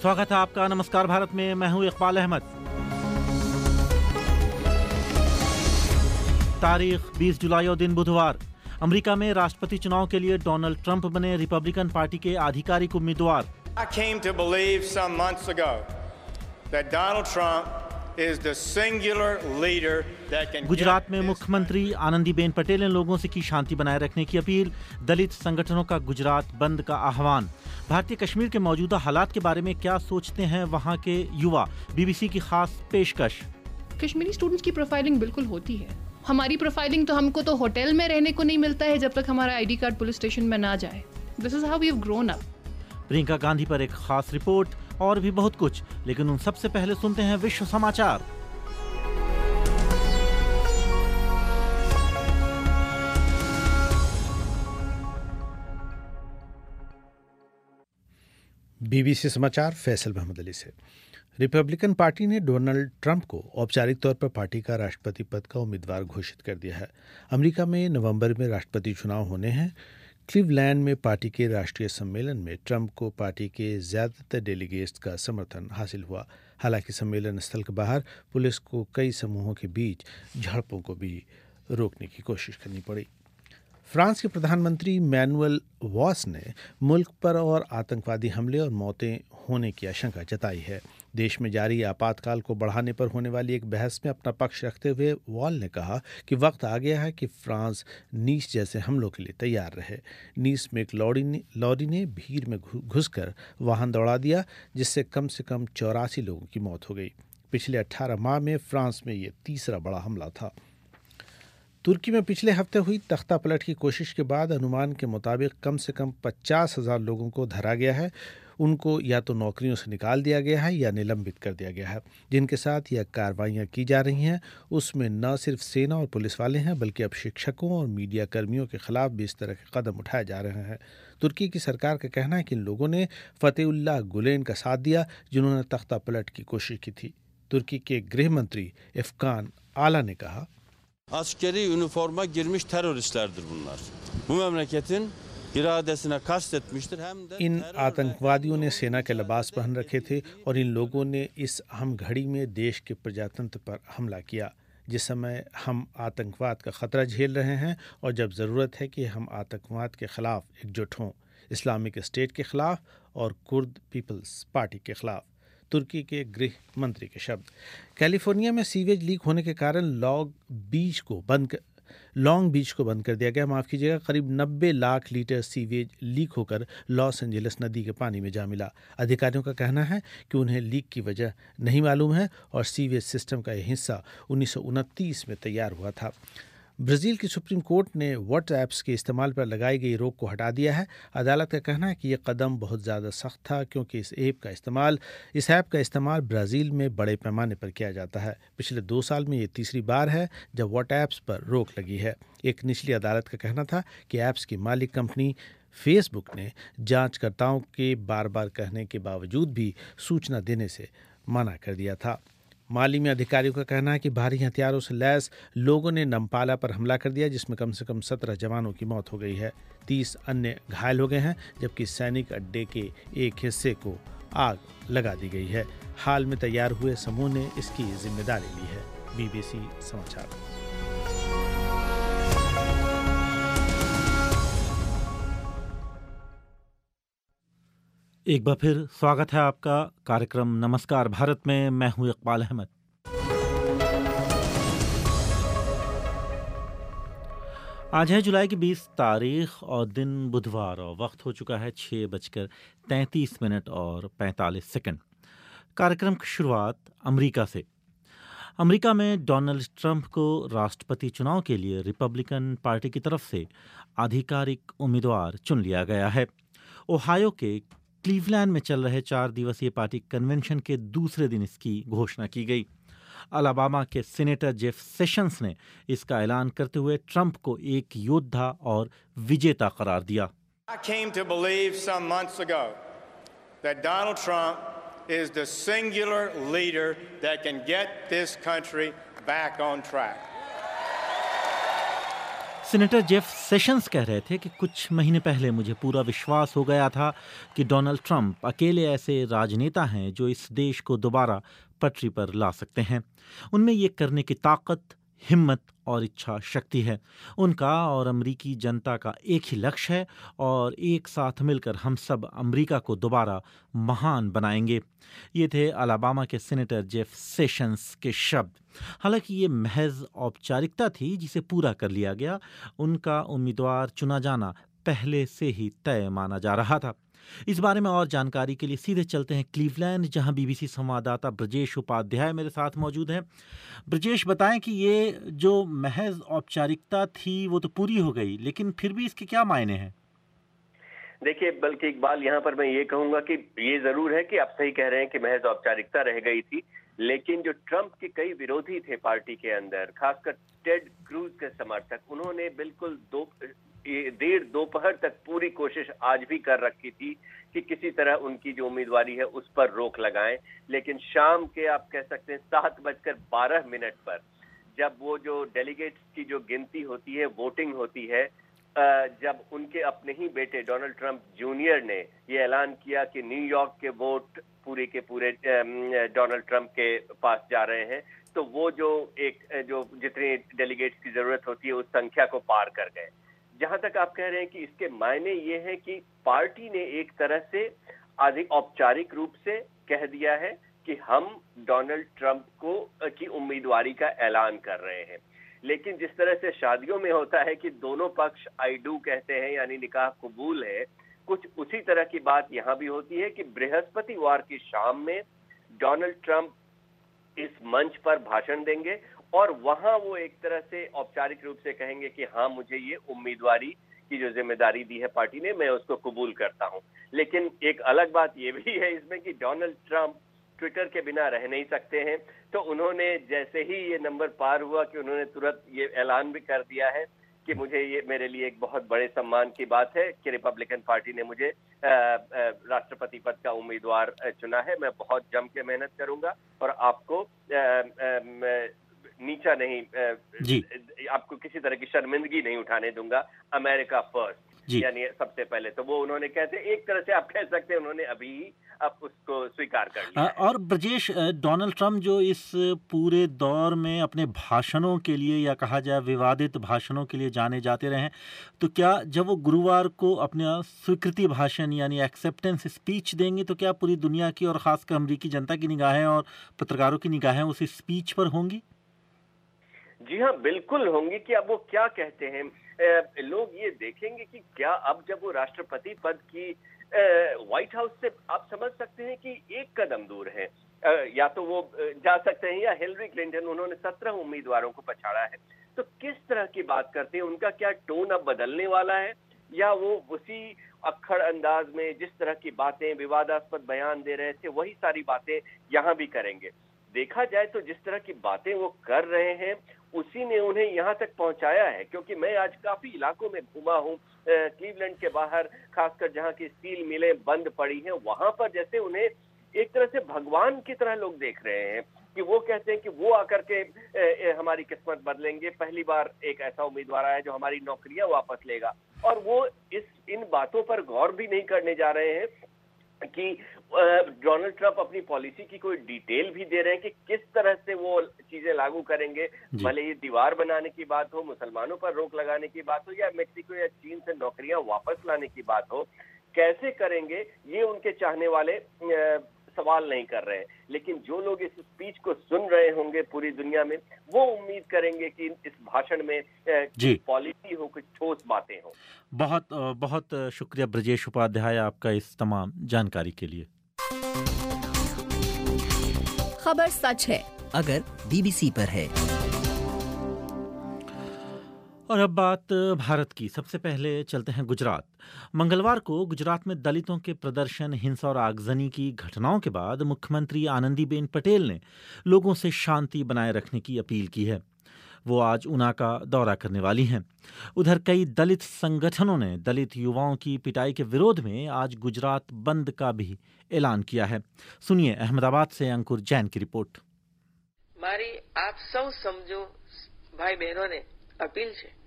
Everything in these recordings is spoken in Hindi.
स्वागत है आपका नमस्कार भारत में। मैं हूं इकबाल अहमद। तारीख 20 जुलाई और दिन बुधवार। अमेरिका में राष्ट्रपति चुनाव के लिए डोनाल्ड ट्रंप बने रिपब्लिकन पार्टी के आधिकारिक उम्मीदवार। I came to believe some months ago that Donald Trump is the singular leader that can Gujarat में मुख्यमंत्री आनंदीबेन पटेल ने लोगों से की शांति बनाए रखने की अपील। दलित संगठनों का गुजरात बंद का आह्वान। भारतीय कश्मीर के मौजूदा हालात के बारे में क्या सोचते हैं वहां के युवा, बीबीसी की खास पेशकश। कश्मीरी स्टूडेंट्स की प्रोफाइलिंग बिल्कुल होती है। हमारी प्रोफाइलिंग तो हमको तो होटल में रहने को नहीं मिलता है जब तक हमारा आईडी कार्ड पुलिस स्टेशन में ना जाए। This is how we have grown up. Priyanka Gandhi पर एक खास रिपोर्ट और भी बहुत कुछ, लेकिन उन सबसे पहले सुनते हैं विश्व समाचार। बीबीसी समाचार फैसल मोहम्मद अली से। रिपब्लिकन पार्टी ने डोनाल्ड ट्रंप को औपचारिक तौर पर पार्टी का राष्ट्रपति पद का उम्मीदवार घोषित कर दिया है। अमेरिका में नवंबर में राष्ट्रपति चुनाव होने हैं। क्लीवलैंड में पार्टी के राष्ट्रीय सम्मेलन में ट्रंप को पार्टी के ज़्यादातर डेलीगेट्स का समर्थन हासिल हुआ। हालांकि सम्मेलन स्थल के बाहर पुलिस को कई समूहों के बीच झड़पों को भी रोकने की कोशिश करनी पड़ी। फ्रांस के प्रधानमंत्री मैनुअल वॉल्स ने मुल्क पर और आतंकवादी हमले और मौतें होने की आशंका जताई है। देश में जारी आपातकाल को बढ़ाने पर होने वाली एक बहस में अपना पक्ष रखते हुए वॉल ने कहा कि वक्त आ गया है कि फ्रांस नीस जैसे हमलों के लिए तैयार रहे। नीस में एक लॉरी ने भीड़ में घुसकर वाहन दौड़ा दिया, जिससे कम से कम 84 लोगों की मौत हो गई। पिछले 18 माह में फ्रांस में ये तीसरा बड़ा हमला था। तुर्की में पिछले हफ्ते हुई तख्ता पलट की कोशिश के बाद अनुमान के मुताबिक कम से कम 50,000 लोगों को धरा गया है। उनको या तो नौकरियों से निकाल दिया गया है या निलंबित कर दिया गया है। जिनके साथ यह कार्रवाइयाँ की जा रही हैं उसमें न सिर्फ सेना और पुलिस वाले हैं, बल्कि अब शिक्षकों और मीडिया कर्मियों के खिलाफ भी इस तरह के कदम उठाए जा रहे हैं। तुर्की की सरकार का कहना है कि इन लोगों ने फतेहुल्लाह गुलेन का साथ दिया, जिन्होंने तख्ता पलट की कोशिश की थी। तुर्की के गृह मंत्री इफ्कान आला ने कहा, Askeri üniforma girmiş teröristlerdir bunlar. Bu memleketin iradesine kastetmiştir hem de इन आतंकवादियों ने सेना के लिबास पहन रखे थे और इन लोगों ने इस अहम घड़ी में देश के प्रजातंत्र पर हमला किया, जिस समय हम आतंकवाद का खतरा झेल रहे हैं और जब ज़रूरत है कि हम आतंकवाद के खिलाफ एकजुट हों, इस्लामिक स्टेट के खिलाफ और कुर्द पीपल्स पार्टी के खिलाफ। तुर्की के गृह मंत्री के शब्द। कैलिफोर्निया में सीवेज लीक होने के कारण लॉन्ग बीच को बंद कर दिया गया। माफ़ कीजिएगा, करीब 90 लाख लीटर सीवेज लीक होकर लॉस एंजलिस नदी के पानी में जा मिला। अधिकारियों का कहना है कि उन्हें लीक की वजह नहीं मालूम है और सीवेज सिस्टम का यह हिस्सा 1929 में तैयार हुआ था। ब्राज़ील की सुप्रीम कोर्ट ने व्हाट्सएप्स के इस्तेमाल पर लगाई गई रोक को हटा दिया है। अदालत का कहना है कि यह कदम बहुत ज़्यादा सख्त था, क्योंकि इस ऐप का इस्तेमाल ब्राज़ील में बड़े पैमाने पर किया जाता है। पिछले 2 साल में ये तीसरी बार है जब व्हाट्सएप्स पर रोक लगी है। एक निचली अदालत का कहना था कि ऐप्स की मालिक कंपनी फेसबुक ने जांचकर्ताओं के बार बार कहने के बावजूद भी सूचना देने से मना कर दिया था। माली में अधिकारियों का कहना है कि भारी हथियारों से लैस लोगों ने नम्पाला पर हमला कर दिया, जिसमें कम से कम 17 जवानों की मौत हो गई है। 30 अन्य घायल हो गए हैं, जबकि सैनिक अड्डे के एक हिस्से को आग लगा दी गई है। हाल में तैयार हुए समूह ने इसकी जिम्मेदारी ली है। बीबीसी समाचार। एक बार फिर स्वागत है आपका कार्यक्रम नमस्कार भारत में। मैं हूं इकबाल अहमद। आज है जुलाई की 20 तारीख और दिन बुधवार और वक्त हो चुका है 6:33 और 45 सेकंड। कार्यक्रम की शुरुआत अमेरिका से। अमेरिका में डोनाल्ड ट्रंप को राष्ट्रपति चुनाव के लिए रिपब्लिकन पार्टी की तरफ से आधिकारिक उम्मीदवार चुन लिया गया है। ओहायो के क्लीवलैंड में चल रहे 4 दिवसीय पार्टी कन्वेंशन के दूसरे दिन इसकी घोषणा की गई। अलाबामा के सीनेटर जेफ सेशंस ने इसका ऐलान करते हुए ट्रंप को एक योद्धा और विजेता करार दिया। I came to believe some months ago that Donald Trump is the singular leader that can get this country back on track. Senator Jeff Sessions कह रहे थे कि कुछ महीने पहले मुझे पूरा विश्वास हो गया था कि डोनाल्ड ट्रंप अकेले ऐसे राजनेता हैं जो इस देश को दोबारा पटरी पर ला सकते हैं। उनमें ये करने की ताकत, हिम्मत और इच्छा शक्ति है। उनका और अमेरिकी जनता का एक ही लक्ष्य है और एक साथ मिलकर हम सब अमेरिका को दोबारा महान बनाएंगे। ये थे अलाबामा के सीनेटर जेफ सेशंस के शब्द। हालांकि ये महज औपचारिकता थी जिसे पूरा कर लिया गया। उनका उम्मीदवार चुना जाना पहले से ही तय माना जा रहा था। इस बारे में और जानकारी के लिए सीधे चलते हैं क्लीवलैंड, जहां बीबीसी संवाददाता ब्रजेश उपाध्याय मेरे साथ मौजूद हैं। ब्रजेश, बताएं कि ये जो महज औपचारिकता थी वो तो पूरी हो गई, लेकिन फिर भी इसके क्या मायने हैं? देखिए, बल्कि इकबाल, यहाँ पर मैं ये कहूंगा कि ये जरूर है कि आप सही कह रहे हैं कि महज औपचारिकता रह गई थी, लेकिन जो ट्रंप के कई विरोधी थे पार्टी के अंदर, खासकर टेड क्रूज के समर्थक, उन्होंने बिल्कुल देर दोपहर तक पूरी कोशिश आज भी कर रखी थी कि किसी तरह उनकी जो उम्मीदवारी है उस पर रोक लगाएं। लेकिन शाम के, आप कह सकते हैं, 7:12 पर जब वो जो डेलीगेट्स की जो गिनती होती है, वोटिंग होती है, जब उनके अपने ही बेटे डोनाल्ड ट्रंप जूनियर ने ये ऐलान किया कि न्यूयॉर्क के वोट पूरे के पूरे डोनाल्ड ट्रंप के पास जा रहे हैं, तो वो जो जितनी डेलीगेट्स की जरूरत होती है उस संख्या को पार कर गए। जहां तक आप कह रहे हैं कि इसके मायने ये हैं कि पार्टी ने एक तरह से अधिक औपचारिक रूप से कह दिया है कि हम डोनाल्ड ट्रंप की उम्मीदवारी का ऐलान कर रहे हैं। लेकिन जिस तरह से शादियों में होता है कि दोनों पक्ष आई डू कहते हैं, यानी निकाह कबूल है, कुछ उसी तरह की बात यहाँ भी होती है कि बृहस्पतिवार की शाम में डोनाल्ड ट्रंप इस मंच पर भाषण देंगे और वहां वो एक तरह से औपचारिक रूप से कहेंगे कि हाँ, मुझे ये उम्मीदवारी की जो जिम्मेदारी दी है पार्टी ने, मैं उसको कबूल करता हूं। लेकिन एक अलग बात ये भी है इसमें कि डोनाल्ड ट्रंप ट्विटर के बिना रह नहीं सकते हैं, तो उन्होंने जैसे ही ये नंबर पार हुआ कि उन्होंने तुरंत ये ऐलान भी कर दिया है कि ये मेरे लिए एक बहुत बड़े सम्मान की बात है कि रिपब्लिकन पार्टी ने मुझे राष्ट्रपति पद का उम्मीदवार चुना है। मैं बहुत जम के मेहनत करूंगा और आपको नीचा नहीं, आपको किसी तरह की शर्मिंदगी नहीं उठाने दूंगा। अमेरिका फर्स्ट, यानी सबसे पहले। तो वो उन्होंने कहते, एक तरह से आप कह सकते हैं उन्होंने अभी अब उसको स्वीकार कर लिया। और ब्रजेश, डोनाल्ड ट्रंप जो इस पूरे दौर में अपने भाषणों के लिए, या कहा जाए विवादित भाषणों के लिए जाने जाते रहे, तो क्या जब वो गुरुवार को अपना स्वीकृति भाषण यानी एक्सेप्टेंस स्पीच देंगे, तो क्या पूरी दुनिया की और खासकर अमेरिकी जनता की निगाहें और पत्रकारों की निगाहें उस स्पीच पर होंगी? जी हाँ, बिल्कुल होंगी। कि अब वो क्या कहते हैं, लोग ये देखेंगे कि क्या अब जब वो राष्ट्रपति पद की व्हाइट हाउस से, आप समझ सकते हैं कि एक कदम दूर है, या तो वो जा सकते हैं, या हिलरी क्लिंटन, उन्होंने 17 उम्मीदवारों को पछाड़ा है, तो किस तरह की बात करते हैं, उनका क्या टोन अब बदलने वाला है, या वो उसी अक्खड़ अंदाज में जिस तरह की बातें, विवादास्पद बयान दे रहे थे, वही सारी बातें यहाँ भी करेंगे। देखा जाए तो जिस तरह की बातें वो कर रहे हैं उसी ने उन्हें यहाँ तक पहुंचाया है। क्योंकि मैं आज काफी इलाकों में घूमा हूँ, क्लीवलैंड के बाहर, खासकर जहाँ की स्टील मिलें बंद पड़ी हैं, वहां पर जैसे उन्हें एक तरह से भगवान की तरह लोग देख रहे हैं कि वो कहते हैं कि वो आकर के हमारी किस्मत बदलेंगे, पहली बार एक ऐसा उम्मीदवार आया जो हमारी नौकरियां वापस लेगा। और वो इन बातों पर गौर भी नहीं करने जा रहे हैं कि डोनाल्ड ट्रंप अपनी पॉलिसी की कोई डिटेल भी दे रहे हैं कि किस तरह से वो चीजें लागू करेंगे। भले ही दीवार बनाने की बात हो, मुसलमानों पर रोक लगाने की बात हो, या मेक्सिको या चीन से नौकरियां वापस लाने की बात हो, कैसे करेंगे ये उनके चाहने वाले सवाल नहीं कर रहे हैं। लेकिन जो लोग इस स्पीच को सुन रहे होंगे पूरी दुनिया में, वो उम्मीद करेंगे कि इस भाषण में पॉलिसी हो, कुछ ठोस बातें हो। बहुत बहुत शुक्रिया ब्रजेश उपाध्याय आपका इस तमाम जानकारी के लिए। खबर सच है अगर बीबीसी पर है। और अब बात भारत की। सबसे पहले चलते हैं गुजरात। मंगलवार को गुजरात में दलितों के प्रदर्शन, हिंसा और आगजनी की घटनाओं के बाद मुख्यमंत्री आनंदीबेन पटेल ने लोगों से शांति बनाए रखने की अपील की है। वो आज ऊना का दौरा करने वाली हैं। उधर कई दलित संगठनों ने दलित युवाओं की पिटाई के विरोध में आज गुजरात बंद का भी ऐलान किया है। सुनिए अहमदाबाद से अंकुर जैन की रिपोर्ट। मारी आप सब समझो भाई बहनों ने अपील है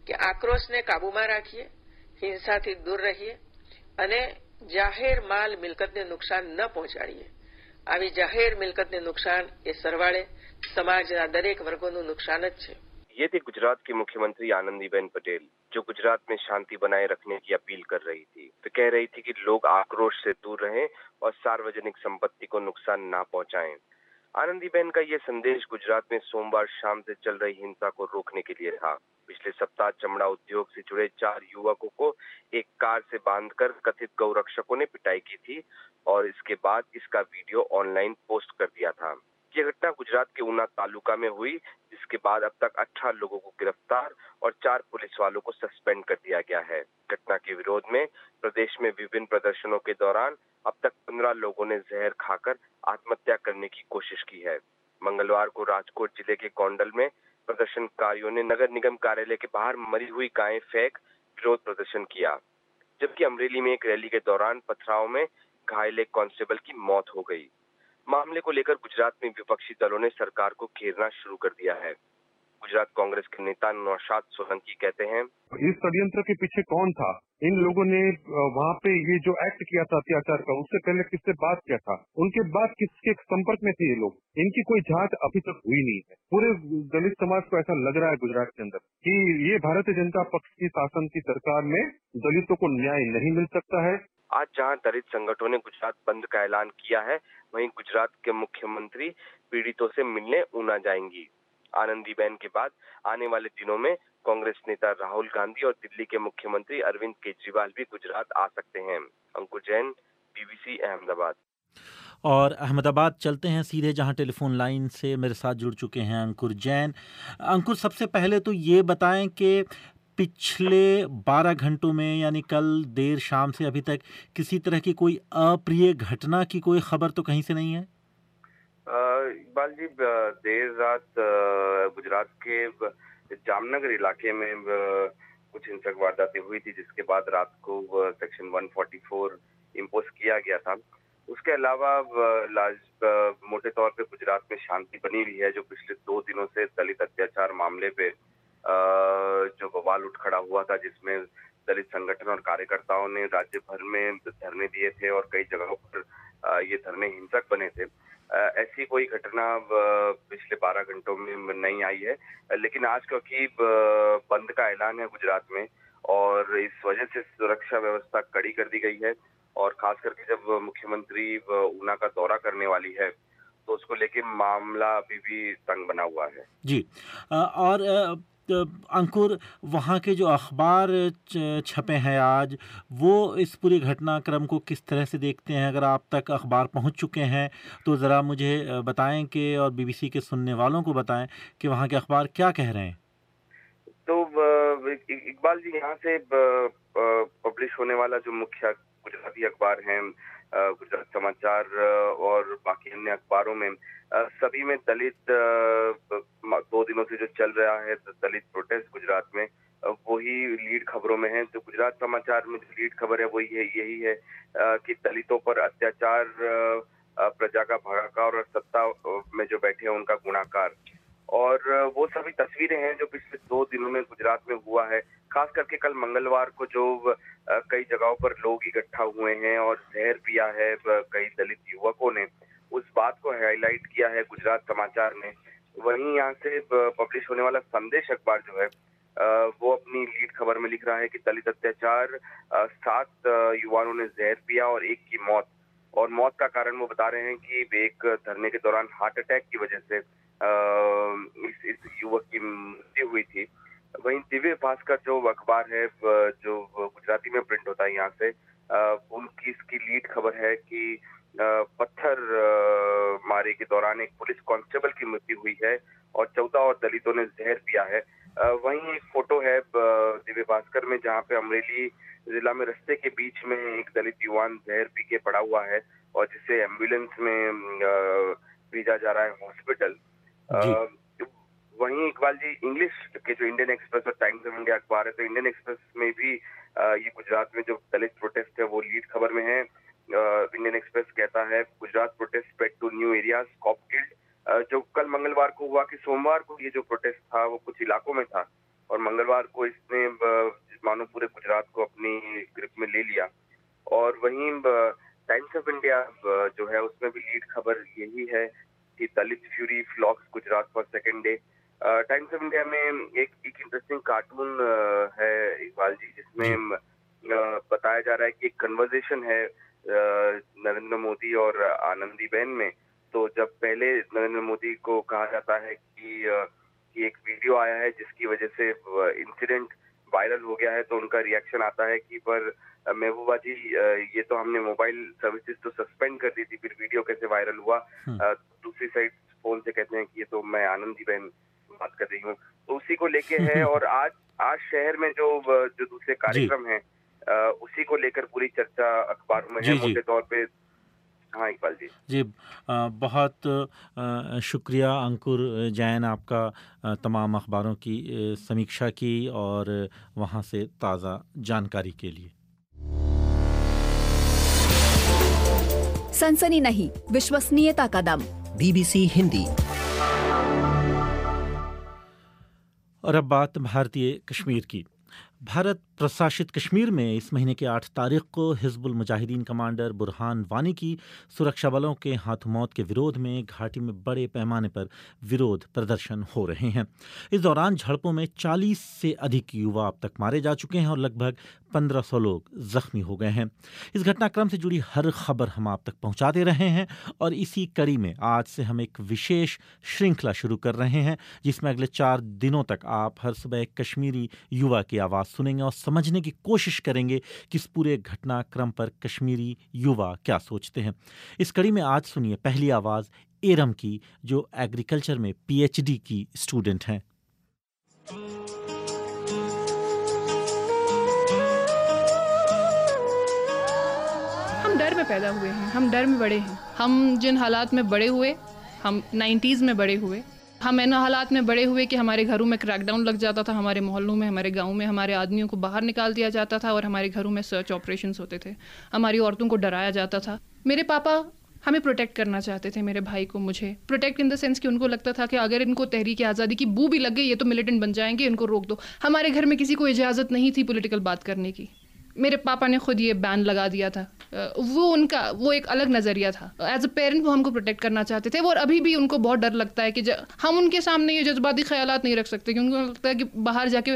કે આક્રોશને કાબૂમાં રાખીએ, હિંસાથી દૂર રહીએ અને જાહેર માલ મિલકતને નુકસાન ન પહોંચાડીએ. આવી જાહેર મિલકતને નુકસાન એ સરવાળે સમાજના દરેક વર્ગોનું નુકસાન જ છે. ये थी गुजरात की मुख्यमंत्री आनंदीबेन पटेल, जो गुजरात में शांति बनाए रखने की अपील कर रही थी. वे कह रही थी कि लोग आक्रोश से दूर रहें और सार्वजनिक संपत्ति को नुकसान ना पहुंचाएं. आनंदीबेन का ये संदेश गुजरात में सोमवार शाम से चल रही हिंसा को रोकने के लिए था. पिछले सप्ताह चमड़ा उद्योग से जुड़े 4 युवकों को एक कार से बांधकर कथित गौरक्षकों ने पिटाई की थी और इसके बाद इसका वीडियो ऑनलाइन पोस्ट कर दिया था. ये घटना गुजरात के ऊना तालुका में हुई, जिसके बाद अब तक 18 लोगों को गिरफ्तार और 4 पुलिस वालों को सस्पेंड कर दिया गया है. घटना के विरोध में प्रदेश में विभिन्न प्रदर्शनों के दौरान अब तक 15 लोगों ने जहर खाकर आत्महत्या करने की कोशिश की है. मंगलवार को राजकोट जिले के गोंडल में प्रदर्शनकारियों ने नगर निगम कार्यालय के बाहर मरी हुई गायें फेंक विरोध प्रदर्शन किया, जबकि अमरेली में एक रैली के दौरान पथराव में घायल एक कांस्टेबल की मौत हो गई. मामले को लेकर गुजरात में विपक्षी दलों ने सरकार को घेरना शुरू कर दिया है. गुजरात कांग्रेस के नेता नौशाद सोलंकी कहते हैं, इस षड्यंत्र के पीछे कौन था? इन लोगों ने वहाँ पे ये जो एक्ट किया था अत्याचार का, उससे पहले किससे बात किया था? उनके बाद किसके संपर्क में थे ये लोग? इनकी कोई जांच अभी तक हुई नहीं है. पूरे दलित समाज को ऐसा लग रहा है गुजरात के अंदर कि ये भारतीय जनता पक्ष की शासन की सरकार में दलितों को न्याय नहीं मिल सकता है. आज जहां दलित संगठनों ने गुजरात बंद का ऐलान किया है, वहीं गुजरात के मुख्यमंत्री पीड़ितों से मिलने ऊना जाएंगी. आनंदीबेन के बाद आने वाले दिनों में कांग्रेस नेता राहुल गांधी और दिल्ली के मुख्यमंत्री अरविंद केजरीवाल भी गुजरात आ सकते हैं. अंकुर जैन, बीबीसी अहमदाबाद. और अहमदाबाद चलते हैं सीधे, जहां टेलीफोन लाइन से मेरे साथ जुड़ चुके हैं अंकुर जैन. अंकुर, सबसे पहले तो ये बताएं कि पिछले 12 घंटों में, यानी कल देर शाम से अभी तक, किसी तरह की कोई अप्रिय घटना की कोई खबर तो कहीं से नहीं है? इकबाल जी, देर रात गुजरात के जामनगर इलाके में कुछ हिंसक वारदातें हुई थी, जिसके बाद रात को सेक्शन 144 इम्पोज किया गया था. उसके अलावा मोटे तौर पे गुजरात में शांति बनी हुई है, जो पिछले 2 दिनों से दलित अत्याचार मामले पे जो बवाल उठ खड़ा हुआ था, जिसमें दलित संगठन और कार्यकर्ताओं ने राज्य भर में धरने दिए थे और कई जगहों पर ये धरने हिंसक बने थे. ऐसी कोई घटना पिछले 12 घंटों में नहीं आई है. लेकिन आज क्योंकि बंद का ऐलान है गुजरात में, और इस वजह से सुरक्षा व्यवस्था कड़ी कर दी गई है, और खास करके जब मुख्यमंत्री ऊना का दौरा करने वाली है, तो उसको लेके मामला अभी भी तंग बना हुआ है. जी. और अंकुर, वहाँ के जो अखबार छपे हैं आज, वो इस पूरे घटनाक्रम को किस तरह से देखते हैं? अगर आप तक अखबार पहुँच चुके हैं तो ज़रा मुझे बताएं कि, और बीबीसी के सुनने वालों को बताएं कि वहाँ के अखबार क्या कह रहे हैं. तो इकबाल जी, यहाँ से पब्लिश होने वाला जो मुख्य गुजराती अखबार हैं, गुजरात समाचार और बाकी अन्य अखबारों में, सभी में दलित 2 दिनों से जो चल रहा है दलित प्रोटेस्ट गुजरात में, वही लीड खबरों में है. तो गुजरात समाचार में जो लीड खबर है वो यही है कि दलितों पर अत्याचार प्रजा का भागाकार और सत्ता में जो बैठे हैं उनका गुणाकार. और वो सभी तस्वीरें हैं जो पिछले 2 दिनों में गुजरात में हुआ है. खास करके कल मंगलवार को जो कई जगहों पर लोग इकट्ठा हुए हैं और जहर पिया है कई दलित युवकों ने, उस बात को हाईलाइट किया है गुजरात समाचार ने. वहीं यहाँ से पब्लिश होने वाला संदेश अखबार जो है, वो अपनी लीड खबर में लिख रहा है कि दलित अत्याचार, 7 युवाओं ने जहर पिया और 1 की मौत. और मौत का कारण वो बता रहे हैं कि एक धरने के दौरान हार्ट अटैक की वजह से इस युवक की मृत्यु हुई थी. वहीं दिव्य भास्कर जो अखबार है, जो गुजराती में प्रिंट होता है यहाँ से, उनकी इसकी लीड खबर है कि पत्थर मारे के दौरान एक पुलिस कांस्टेबल की मृत्यु हुई है और 14 और दलितों ने जहर पिया है. वहीं एक फोटो है दिव्य भास्कर में, जहाँ पे अमरेली जिला में रास्ते के बीच में एक दलित युवान जहर पी के पड़ा हुआ है और जिसे एम्बुलेंस में भेजा जा रहा है हॉस्पिटल. वहीं इकबाल जी, इंग्लिश के जो इंडियन एक्सप्रेस और टाइम्स ऑफ इंडिया अखबार है, तो इंडियन एक्सप्रेस में भी ये गुजरात में जो दलित प्रोटेस्ट है वो लीड खबर में है. इंडियन एक्सप्रेस कहता है, Gujarat protest spread to new areas, cop killed. जो कल मंगलवार को हुआ कि सोमवार को ये जो प्रोटेस्ट था वो कुछ इलाकों में था, और मंगलवार को इसने मानो पूरे गुजरात को अपनी ग्रिप में ले लिया। और वहीं टाइम्स ऑफ इंडिया जो है उसमें भी लीड खबर यही है कि Dalit fury flocks Gujarat for second day. Times of India में एक इंटरेस्टिंग कार्टून है इकबाल जी, जिसमें बताया जा रहा है कि एक कन्वर्सेशन है नरेंद्र मोदी और आनंदीबेन में। तो जब पहले नरेंद्र मोदी को कहा जाता है कि एक वीडियो आया है जिसकी वजह से इंसिडेंट वायरल हो गया है, तो उनका रिएक्शन आता है कि पर महबूबा जी ये तो हमने मोबाइल सर्विसेज तो सस्पेंड कर दी थी, फिर वीडियो कैसे वायरल हुआ। दूसरी साइड फोन से कहते हैं कि ये तो मैं आनंदीबेन बात कर रही हूँ। तो उसी को लेके है। और आज शहर में जो दूसरे कार्यक्रम हैं उसी को लेकर पूरी चर्चा अखबारों में है मोटे तौर पे। हाँ इकबाल जी बहुत शुक्रिया अंकुर जैन, आपका तमाम अखबारों की समीक्षा की और वहाँ से ताज़ा जानकारी के लिए। सनसनी नहीं, विश्वसनीयता का दम। BBC हिंदी। और अब बात भारतीय कश्मीर की। भारत प्रशासित कश्मीर में इस महीने की 8 तारीख को हिजबुल मुजाहिदीन कमांडर बुरहान वानी की सुरक्षा बलों के हाथों मौत के विरोध में घाटी में बड़े पैमाने पर विरोध प्रदर्शन हो रहे हैं। इस दौरान झड़पों में 40 से अधिक युवा अब तक मारे जा चुके हैं और लगभग 1500 लोग जख्मी हो गए हैं। इस घटनाक्रम से जुड़ी हर खबर हम आप तक पहुंचाते रहे हैं और इसी कड़ी में आज से हम एक विशेष श्रृंखला शुरू कर रहे हैं, जिसमें अगले 4 दिनों तक आप हर सुबह एक कश्मीरी युवा की आवाज़ सुनेंगे और समझने की कोशिश करेंगे कि इस पूरे घटनाक्रम पर कश्मीरी युवा क्या सोचते हैं। इस कड़ी में आज सुनिए पहली आवाज़ एरम की, जो एग्रीकल्चर में PhD की स्टूडेंट हैं। हम डर में पैदा हुए हैं, हम डर में बड़े हैं। हम जिन हालात में बड़े हुए, हम 90s में बड़े हुए, हम इन हालात में बड़े हुए कि हमारे घरों में क्रैकडाउन लग जाता था, हमारे मोहल्लों में, हमारे गांव में हमारे आदमियों को बाहर निकाल दिया जाता था और हमारे घरों में सर्च ऑपरेशंस होते थे, हमारी औरतों को डराया जाता था। मेरे पापा हमें प्रोटेक्ट करना चाहते थे, मेरे भाई को, मुझे प्रोटेक्ट इन द सेंस कि उनको लगता था कि अगर इनको तहरीक आज़ादी की बू भी लग गई, ये तो मिलिटेंट बन जाएंगे, इनको रोक दो। हमारे घर में किसी को इजाज़त नहीं थी पॉलिटिकल बात करने की। मेरे पापा ने खुद ये बैन लगा दिया था। वो एक अलग नज़रिया था। एज अ पेरेंट वो हमको प्रोटेक्ट करना चाहते थे और अभी भी उनको बहुत डर लगता है कि हम उनके सामने ये जज्बाती ख्यालात नहीं रख सकते, क्योंकि उनको लगता है कि बाहर जाके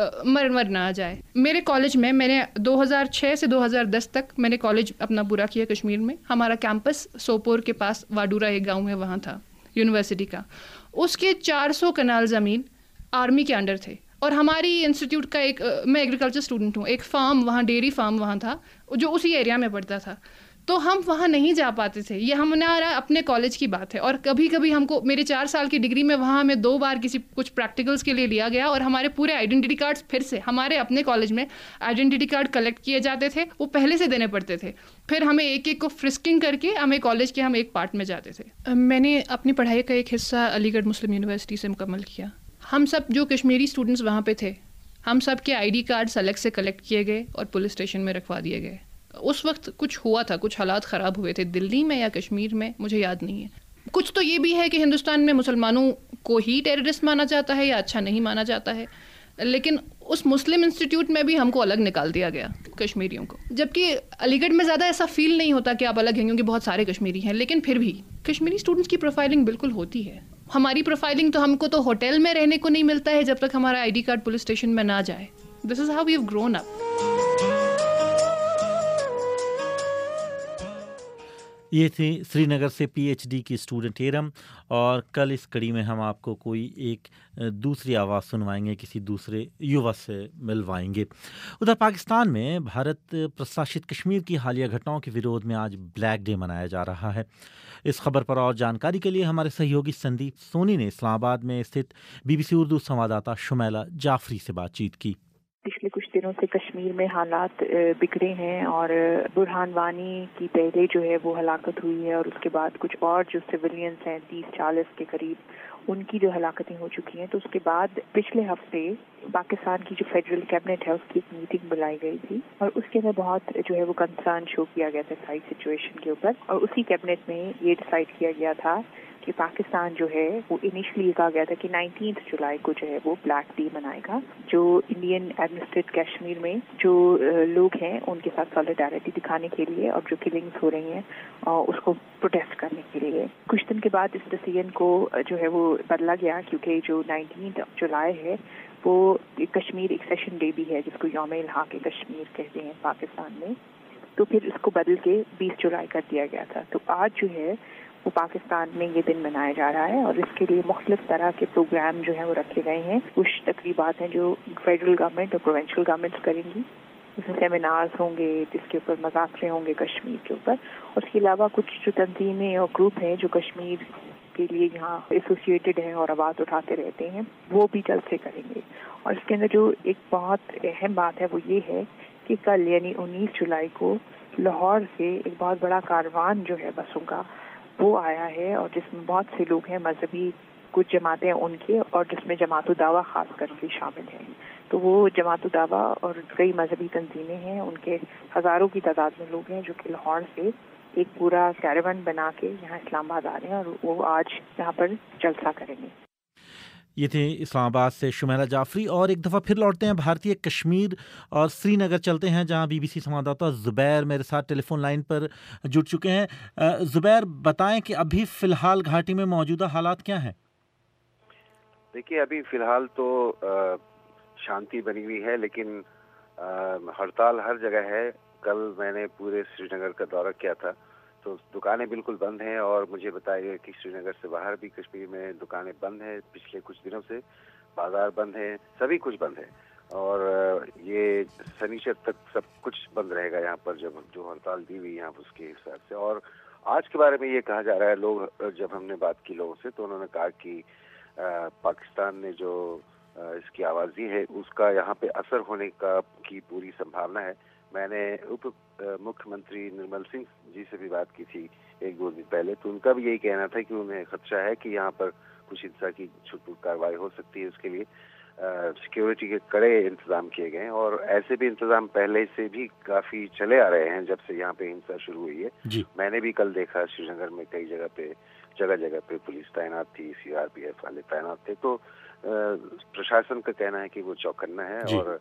मर ना आ जाए। मेरे कॉलेज में मैंने 2006 से 2010 तक मैंने कॉलेज अपना पूरा किया कश्मीर में। हमारा कैंपस सोपोर के पास वाडूरा एक गाँव में वहाँ था यूनिवर्सिटी का। उसके 400 कनाल ज़मीन आर्मी के अंडर थे और हमारी इंस्टीट्यूट का मैं एग्रीकल्चर स्टूडेंट हूँ, एक फार्म वहाँ, डेयरी फार्म वहाँ था जो उसी एरिया में पड़ता था। तो हम वहाँ नहीं जा पाते थे। ये हमारा अपने कॉलेज की बात है। और कभी कभी हमको, मेरे 4 साल की डिग्री में वहाँ हमें 2 बार कुछ प्रैक्टिकल्स के लिए लिया गया और हमारे पूरे आइडेंटिटी कार्ड्स फिर से हमारे अपने कॉलेज में आइडेंटिटी कार्ड कलेक्ट किए जाते थे, वो पहले से देने पड़ते थे। फिर हमें एक को फ्रिस्किंग करके हमें कॉलेज के हम एक पार्ट में जाते थे। मैंने अपनी पढ़ाई का एक हिस्सा अलीगढ़ मुस्लिम यूनिवर्सिटी से मुकम्मल किया। हम सब जो कश्मीरी स्टूडेंट्स वहाँ पे थे, हम सब के ID कार्ड्स अलग से कलेक्ट किए गए और पुलिस स्टेशन में रखवा दिए गए। उस वक्त कुछ हुआ था, कुछ हालात ख़राब हुए थे दिल्ली में या कश्मीर में, मुझे याद नहीं है। कुछ तो ये भी है कि हिंदुस्तान में मुसलमानों को ही टेररिस्ट माना जाता है या अच्छा नहीं माना जाता है, लेकिन उस मुस्लिम इंस्टीट्यूट में भी हमको अलग निकाल दिया गया कश्मीरियों को। जबकि अलीगढ़ में ज़्यादा ऐसा फील नहीं होता कि आप अलग हैं, क्योंकि बहुत सारे कश्मीरी हैं, लेकिन फिर भी कश्मीरी स्टूडेंट्स की प्रोफाइलिंग बिल्कुल होती है। हमारी प्रोफाइलिंग तो हमको तो होटल में रहने को नहीं मिलता है जब तक हमारा ID कार्ड पुलिस स्टेशन में ना जाए। This is how we have grown up. ये थी श्रीनगर से PhD की स्टूडेंट एरम। और कल इस कड़ी में हम आपको कोई एक दूसरी आवाज़ सुनवाएंगे, किसी दूसरे युवा से मिलवाएंगे। उधर पाकिस्तान में भारत प्रशासित कश्मीर की हालिया घटनाओं के विरोध में आज ब्लैक डे मनाया जा रहा है। इस खबर पर और जानकारी के लिए हमारे सहयोगी संदीप सोनी ने इस्लामाबाद में स्थित BBC उर्दू संवाददाता शुमैला जाफरी से बातचीत की। पिछले कुछ दिनों से कश्मीर में हालात बिगड़े हैं और बुरहान वानी की पहले जो है वो हलाकत हुई है और उसके बाद कुछ और जो सिविलियंस हैं 30-40 के करीब, उनकी जो हलाकतें हो चुकी हैं। तो उसके बाद पिछले हफ्ते पाकिस्तान की जो फेडरल कैबिनेट है उसकी एक मीटिंग बुलाई गई थी और उसके अंदर बहुत जो है वो कंसर्न शो किया गया था सारी सिचुएशन के ऊपर। और उसी कैबिनेट में ये डिसाइड किया गया था कि पाकिस्तान जो है वो इनिशियली कहा गया था कि 19 जुलाई को जो है वो ब्लैक डे मनाएगा, जो इंडियन एडमिनिस्ट्रेटेड कश्मीर में जो लोग हैं उनके साथ सॉलिडारिटी दिखाने के लिए और जो किलिंग्स हो रही हैं उसको प्रोटेस्ट करने के लिए। कुछ दिन के बाद इस डिसीजन को जो है वो बदला गया, क्योंकि जो 19 जुलाई है वो कश्मीर एक सेशन डे भी है जिसको यौम-ए-इल्हाक़ कश्मीर कहते हैं पाकिस्तान में, तो फिर उसको बदल के 20 जुलाई कर दिया गया था। तो आज जो है वो पाकिस्तान में ये दिन मनाया जा रहा है और इसके लिए मुख्तलिफ तरह के प्रोग्राम जो हैं वो रखे गए हैं। कुछ तकरीबात हैं जो फेडरल गवर्नमेंट और प्रोविंशियल गवर्नमेंट्स करेंगी, उसमें सेमिनार्स होंगे जिसके ऊपर मुज़ाकरे होंगे कश्मीर के ऊपर। और उसके अलावा कुछ जो तंजीमें और ग्रुप हैं जो कश्मीर के लिए यहाँ एसोसिएटेड हैं और आवाज़ उठाते रहते हैं, वो भी जलसे करेंगे। और इसके अंदर जो एक बहुत अहम बात है वो ये है कि कल यानी 19 जुलाई को लाहौर से एक बहुत बड़ा कारवान जो है बसों का वो आया है और जिसमें बहुत से लोग हैं मजहबी कुछ जमातें उनके, और जिसमें जमात-उद-दावा खास करके शामिल हैं। तो वो जमात-उद-दावा और कई मजहबी तंजीमें हैं, उनके हज़ारों की तादाद में लोग हैं जो कि लाहौर से एक पूरा कैरावन बना के यहाँ इस्लामाबाद आ रहे हैं और वो आज यहाँ पर जलसा करेंगे। ये थे इस्लामाबाद से शुमैरा जाफरी। और एक दफ़ा फिर लौटते हैं भारतीय कश्मीर और श्रीनगर चलते हैं, जहां बीबीसी संवाददाता ज़ुबैर मेरे साथ टेलीफोन लाइन पर जुड़ चुके हैं। ज़ुबैर, बताएं कि अभी फ़िलहाल घाटी में मौजूदा हालात क्या हैं? देखिए, अभी फ़िलहाल तो शांति बनी हुई है, लेकिन हड़ताल हर जगह है। कल मैंने पूरे श्रीनगर का दौरा किया था, तो दुकानें बिल्कुल बंद हैं और मुझे बताया गया कि श्रीनगर से बाहर भी कश्मीर में दुकानें बंद हैं। पिछले कुछ दिनों से बाजार बंद हैं, सभी कुछ बंद है और ये शनिचर तक सब कुछ बंद रहेगा यहाँ पर, जब जो हड़ताल दी हुई यहाँ उसके हिसाब से। और आज के बारे में ये कहा जा रहा है, लोग जब हमने बात की लोगों से तो उन्होंने कहा कि पाकिस्तान ने जो इसकी आवाज़ दी है उसका यहाँ पे असर होने की पूरी संभावना है। मैंने उप मुख्यमंत्री निर्मल सिंह जी से भी बात की थी एक दो दिन पहले, तो उनका भी यही कहना था कि उन्हें खदशा है कि यहाँ पर कुछ हिंसा की छुटपुट कार्रवाई हो सकती है। उसके लिए सिक्योरिटी के कड़े इंतजाम किए गए हैं और ऐसे भी इंतजाम पहले से भी काफी चले आ रहे हैं जब से यहाँ पे हिंसा शुरू हुई है। मैंने भी कल देखा श्रीनगर में कई जगह जगह पे पुलिस तैनात थी, CRPF वाले तैनात थे। तो प्रशासन का कहना है कि वो चौकन्ना है और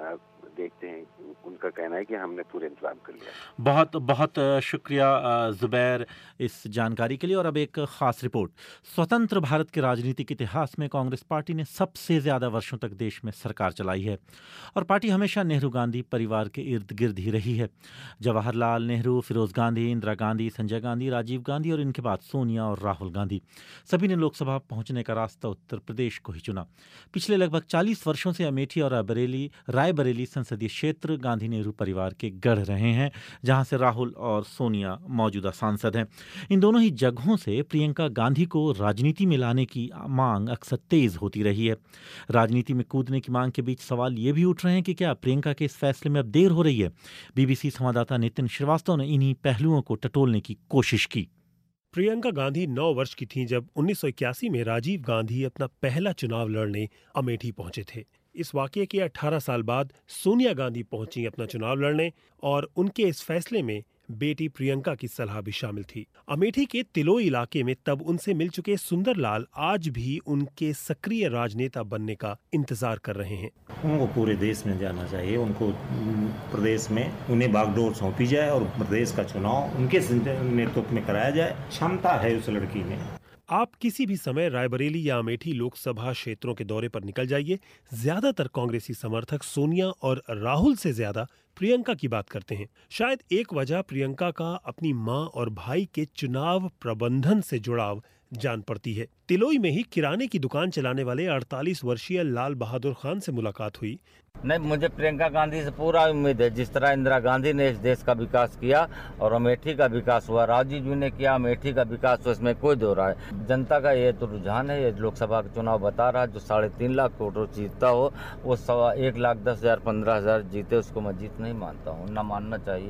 देखते हैं, उनका कहना है कि हमने पूरे इंतजाम कर लिया। बहुत बहुत शुक्रिया ज़ुबैर इस जानकारी के लिए। और अब एक ख़ास रिपोर्ट। स्वतंत्र भारत के राजनीतिक इतिहास में कांग्रेस पार्टी ने सबसे ज़्यादा वर्षों तक देश में सरकार चलाई है और पार्टी हमेशा नेहरू गांधी परिवार के इर्द गिर्द ही रही है। जवाहरलाल नेहरू, फिरोज़ गांधी, इंदिरा गांधी, संजय गांधी, राजीव गांधी और इनके बाद सोनिया और राहुल गांधी, सभी ने लोकसभा पहुंचने का रास्ता उत्तर प्रदेश को ही चुना। पिछले लगभग 40 वर्षों से अमेठी और रायबरेली संसदीय क्षेत्र गांधी नेहरू परिवार के गढ़ रहे हैं, जहां से राहुल और सोनिया मौजूदा सांसद हैं। इन दोनों ही जगहों से प्रियंका गांधी को राजनीति में लाने की मांग अक्सर तेज होती रही है। राजनीति में कूदने की मांग के बीच सवाल ये भी उठ रहे हैं कि क्या प्रियंका के इस फैसले में अब देर हो रही है। बीबीसी संवाददाता नितिन श्रीवास्तव ने इन्हीं पहलुओं को टटोलने की कोशिश की। प्रियंका गांधी 9 वर्ष की थीं जब 1981 में राजीव गांधी अपना पहला चुनाव लड़ने अमेठी पहुंचे थे। इस वाकये के 18 साल बाद सोनिया गांधी पहुंची अपना चुनाव लड़ने और उनके इस फैसले में बेटी प्रियंका की सलाह भी शामिल थी। अमेठी के तिलोई इलाके में तब उनसे मिल चुके सुंदरलाल आज भी उनके सक्रिय राजनेता बनने का इंतजार कर रहे हैं। उनको पूरे देश में जाना चाहिए, उनको प्रदेश में उन्हें बागडोर सौंपी जाए और प्रदेश का चुनाव उनके नेतृत्व में कराया जाए। क्षमता है उस लड़की में। आप किसी भी समय रायबरेली या अमेठी लोकसभा क्षेत्रों के दौरे पर निकल जाइए, ज्यादातर कांग्रेसी समर्थक सोनिया और राहुल से ज्यादा प्रियंका की बात करते हैं। शायद एक वजह प्रियंका का अपनी मां और भाई के चुनाव प्रबंधन से जुड़ाव जान पड़ती है। तिलोई में ही किराने की दुकान चलाने वाले 48 वर्षीय लाल बहादुर खान से मुलाकात हुई। नहीं, मुझे प्रियंका गांधी से पूरा उम्मीद है। जिस तरह इंदिरा गांधी ने इस देश का विकास किया और अमेठी का विकास हुआ, राजीव जी ने किया, अमेठी का विकास हुआ, इसमें कोई दो राय। जनता का ये तो रुझान है। ये लोकसभा का चुनाव बता रहा है, जो 3.5 लाख वोट जीतता हो वो 1,10,000 15,000 जीते, उसको मैं जीत नहीं मानता हूँ, ना मानना चाहिए।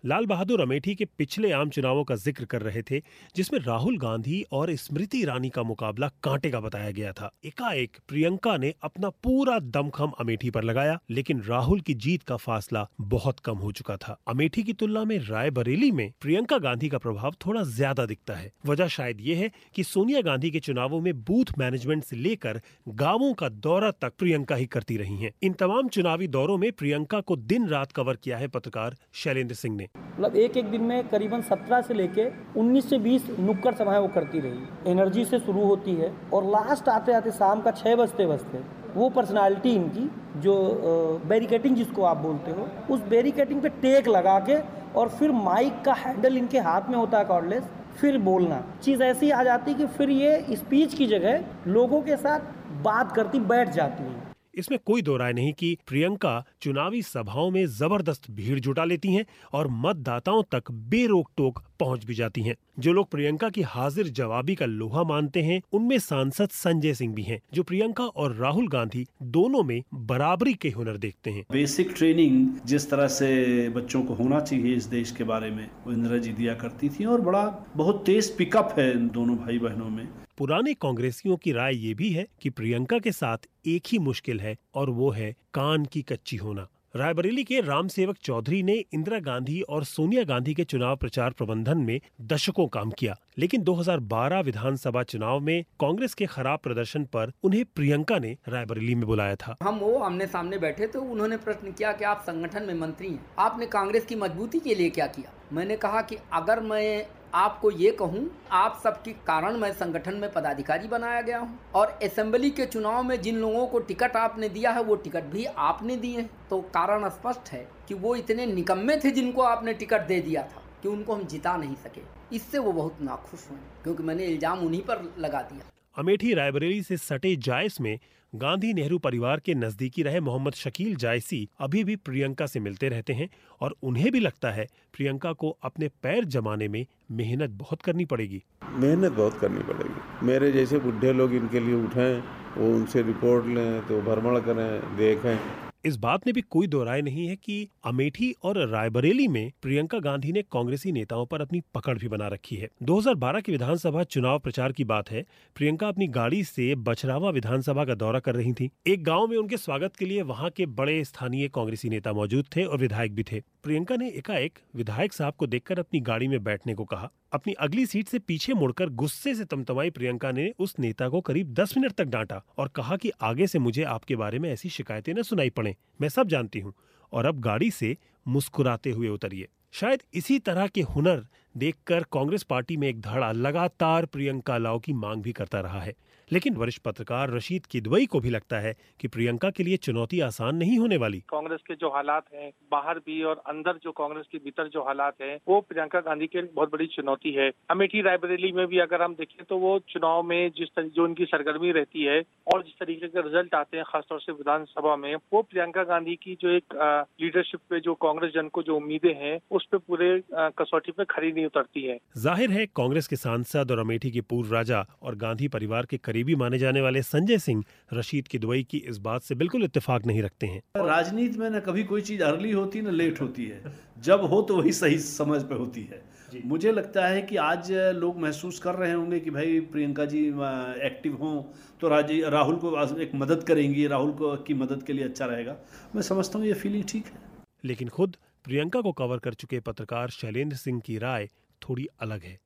लाल बहादुर अमेठी के पिछले आम चुनावों का जिक्र कर रहे थे, जिसमें राहुल गांधी और स्मृति ईरानी का मुकाबला कांटे का बताया गया था। एकाएक प्रियंका ने अपना पूरा दमखम अमेठी पर लगाया, लेकिन राहुल की जीत का फासला बहुत कम हो चुका था। अमेठी की तुलना में रायबरेली में प्रियंका गांधी का प्रभाव थोड़ा ज्यादा दिखता है। वजह शायद ये है कि सोनिया गांधी के चुनावों में बूथ मैनेजमेंट से लेकर गाँवों का दौरा तक प्रियंका ही करती रही है। इन तमाम चुनावी दौरों में प्रियंका को दिन रात कवर किया है पत्रकार शैलेंद्र सिंह ने। मतलब एक दिन में करीबन 17 से लेके 19 से 20 नुक्कड़ सभाएं वो करती रही। एनर्जी से शुरू होती है और लास्ट आते आते शाम का 6 बजते वो पर्सनालिटी इनकी जो बैरिकेटिंग जिसको आप बोलते हो, उस बैरिकेटिंग पे टेक लगा के और फिर माइक का हैंडल इनके हाथ में होता है कॉर्डलेस, फिर बोलना चीज़ ऐसी आ जाती कि फिर ये स्पीच की जगह लोगों के साथ बात करती बैठ जाती है। इसमें कोई दो राय नहीं कि प्रियंका चुनावी सभाओं में जबरदस्त भीड़ जुटा लेती हैं और मतदाताओं तक बेरोक टोक पहुंच भी जाती हैं। जो लोग प्रियंका की हाजिर जवाबी का लोहा मानते हैं, उनमें सांसद संजय सिंह भी हैं, जो प्रियंका और राहुल गांधी दोनों में बराबरी के हुनर देखते हैं। बेसिक ट्रेनिंग जिस तरह से बच्चों को होना चाहिए इस देश के बारे में, वो इंदिरा जी दिया करती थी और बहुत तेज पिकअप है इन दोनों भाई बहनों में। पुराने कांग्रेसियों की राय ये भी है कि प्रियंका के साथ एक ही मुश्किल है और वो है कान की कच्ची होना। रायबरेली के राम सेवक चौधरी ने इंदिरा गांधी और सोनिया गांधी के चुनाव प्रचार प्रबंधन में दशकों काम किया, लेकिन 2012 विधानसभा चुनाव में कांग्रेस के खराब प्रदर्शन पर उन्हें प्रियंका ने रायबरेली में बुलाया था। हम वो आमने सामने बैठे तो उन्होंने प्रश्न किया कि आप संगठन में मंत्री हैं, आपने कांग्रेस की मजबूती के लिए क्या किया। मैंने कहा कि अगर मैं आपको ये कहूं, आप सबके कारण मैं संगठन में पदाधिकारी बनाया गया हूं और असेंबली के चुनाव में जिन लोगों को टिकट आपने दिया है वो टिकट भी आपने दिए हैं, तो कारण स्पष्ट है कि वो इतने निकम्मे थे जिनको आपने टिकट दे दिया था कि उनको हम जिता नहीं सके। इससे वो बहुत नाखुश हुए क्योंकि मैंने इल्जाम उन्हीं पर लगा दिया। अमेठी रायबरेली से सटे जायस में गांधी नेहरू परिवार के नजदीकी रहे मोहम्मद शकील जायसी अभी भी प्रियंका से मिलते रहते हैं और उन्हें भी लगता है प्रियंका को अपने पैर जमाने में मेहनत बहुत करनी पड़ेगी। मेहनत बहुत करनी पड़ेगी। मेरे जैसे बुढ़े लोग इनके लिए उठें, वो उनसे रिपोर्ट लें, तो भ्रमण करें, देखें। इस बात में भी कोई दो राय नहीं है कि अमेठी और रायबरेली में प्रियंका गांधी ने कांग्रेसी नेताओं पर अपनी पकड़ भी बना रखी है। 2012 के विधानसभा चुनाव प्रचार की बात है। प्रियंका अपनी गाड़ी से बछरावा विधानसभा का दौरा कर रही थी। एक गांव में उनके स्वागत के लिए वहां के बड़े स्थानीय कांग्रेसी नेता मौजूद थे और विधायक भी थे। प्रियंका ने एकाएक विधायक साहब को देखकर अपनी गाड़ी में बैठने को कहा। अपनी अगली सीट से पीछे मुड़कर गुस्से से तमतमाई प्रियंका ने उस नेता को करीब 10 मिनट तक डांटा और कहा कि आगे से मुझे आपके बारे में ऐसी शिकायतें न सुनाई पड़े, मैं सब जानती हूँ, और अब गाड़ी से मुस्कुराते हुए उतरिए। शायद इसी तरह के हुनर देखकर कांग्रेस पार्टी में एक धड़ा लगातार प्रियंका लाओ की मांग भी करता रहा है। लेकिन वरिष्ठ पत्रकार रशीद किदवई को भी लगता है कि प्रियंका के लिए चुनौती आसान नहीं होने वाली। कांग्रेस के जो हालात हैं बाहर भी और अंदर जो कांग्रेस के भीतर जो हालात हैं, वो प्रियंका गांधी के लिए बहुत बड़ी चुनौती है। अमेठी रायबरेली में भी अगर हम देखें तो वो चुनाव में जो उनकी सरगर्मी रहती है और जिस तरीके के रिजल्ट आते हैं खासतौर से विधानसभा में, वो प्रियंका गांधी की जो एक लीडरशिप पे जो कांग्रेस जन को जो उम्मीदें हैं उस पे पूरे कसौटी पे खरी नहीं उतरती है। जाहिर है कांग्रेस के सांसद और अमेठी के पूर्व राजा और गांधी परिवार के करीबी माने जाने वाले संजय सिंह रशीद किदवई की इस बात से बिल्कुल इत्तेफाक नहीं रखते हैं। राजनीति में न कभी कोई चीज अर्ली होती न लेट होती है, जब हो तो वही सही समय पे होती है। मुझे लगता है कि आज लोग महसूस कर रहे होंगे कि भाई प्रियंका जी एक्टिव हों तो राहुल को एक मदद करेंगी, राहुल को की मदद के लिए अच्छा रहेगा। मैं समझता हूँ ये फीलिंग ठीक है। लेकिन खुद प्रियंका को कवर कर चुके पत्रकार शैलेंद्र सिंह की राय थोड़ी अलग है।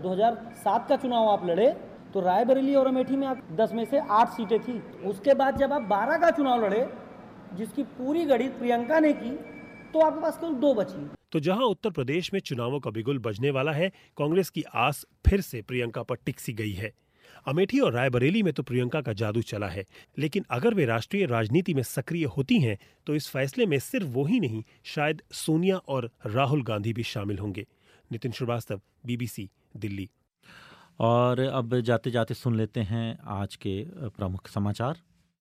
2007 का चुनाव आप लड़े तो रायबरेली और अमेठी में आप 10 में से 8 सीटें थी। उसके बाद जब आप 12 का चुनाव लड़े जिसकी पूरी गणित प्रियंका ने की, तो आपके पास केवल 2 बची। तो जहां उत्तर प्रदेश में चुनावों का बिगुल बजने वाला है, कांग्रेस की आस फिर से प्रियंका पर टिक गई है। अमेठी और रायबरेली में तो प्रियंका का जादू चला है, लेकिन अगर वे राष्ट्रीय राजनीति में सक्रिय होती हैं तो इस फैसले में सिर्फ वो ही नहीं, शायद सोनिया और राहुल गांधी भी शामिल होंगे। नितिन श्रीवास्तव, BBC, दिल्ली। और अब जाते जाते सुन लेते हैं आज के प्रमुख समाचार।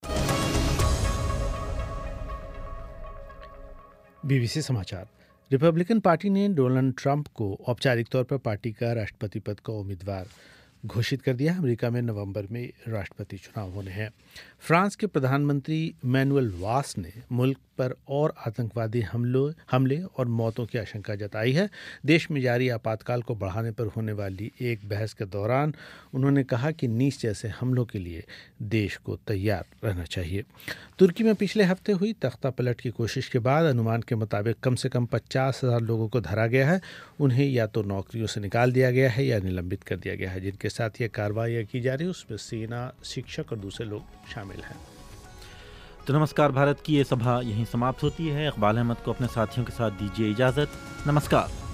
BBC समाचार। रिपब्लिकन पार्टी ने डोनाल्ड ट्रंप को औपचारिक तौर पर पार्टी का राष्ट्रपति पद का उम्मीदवार घोषित कर दिया। अमेरिका में नवंबर में राष्ट्रपति चुनाव होने हैं। फ्रांस के प्रधानमंत्री मैनुअल वास ने मुल्क पर और आतंकवादी हमले और मौतों की आशंका जताई है। देश में जारी आपातकाल को बढ़ाने पर होने वाली एक बहस के दौरान उन्होंने कहा कि नीस जैसे हमलों के लिए देश को तैयार रहना चाहिए। तुर्की में पिछले हफ्ते हुई तख्ता पलट की कोशिश के बाद अनुमान के मुताबिक कम से कम 50,000 लोगों को धरा गया है। उन्हें या तो नौकरियों से निकाल दिया गया है या निलंबित कर दिया गया है। जिनके साथ ये कार्रवाई की जा रही है उसमें सेना, शिक्षक और दूसरे लोग शामिल हैं। तो नमस्कार भारत की ये सभा यहीं समाप्त होती है। इकबाल अहमद को अपने साथियों के साथ दीजिए इजाज़त। नमस्कार।